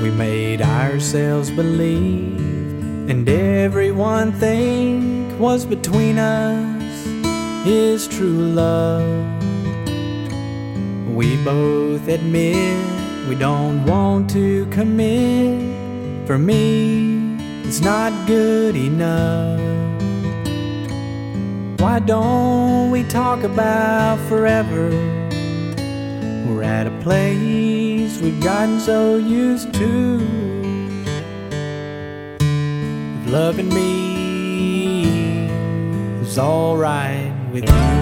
We made ourselves believe, and everyone think what's between us is true love. We both admit we don't want to commit. For me, it's not good enough. Why don't we talk about forever? We're at a place we've gotten so used to. If loving me is alright with you.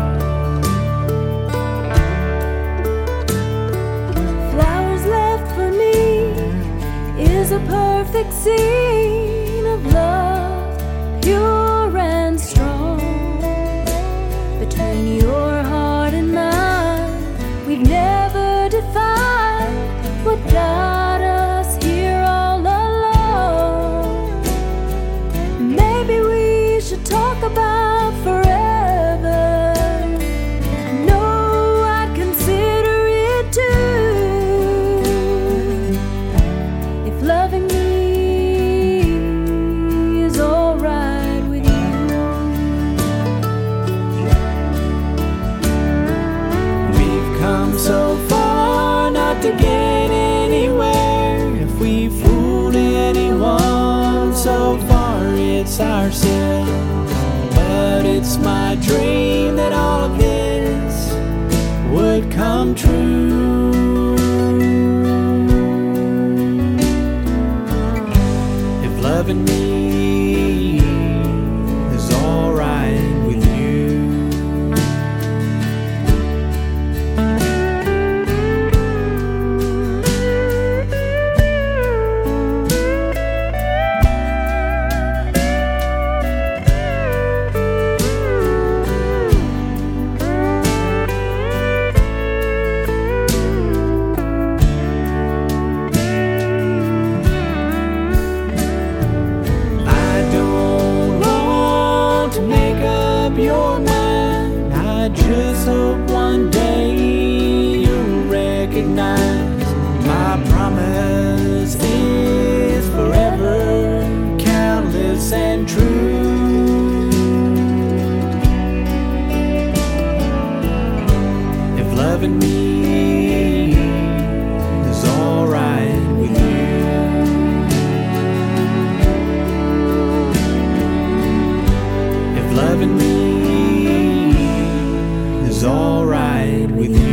Flowers left for me is a perfect scene of love, pure and strong. Between your heart and mine, we've never defined what got us here all alone. Maybe we should talk about forever. No, I'd consider it too. If loving me is alright with you. We've come so far not to get anywhere. If we fooled anyone so far, it's ourselves. But it's my dream that all of this would come true. If loving me is alright with you. Your mind, I just hope one day you'll recognize my promise is forever, countless and true. If loving me is alright with you. If loving me is alright with you.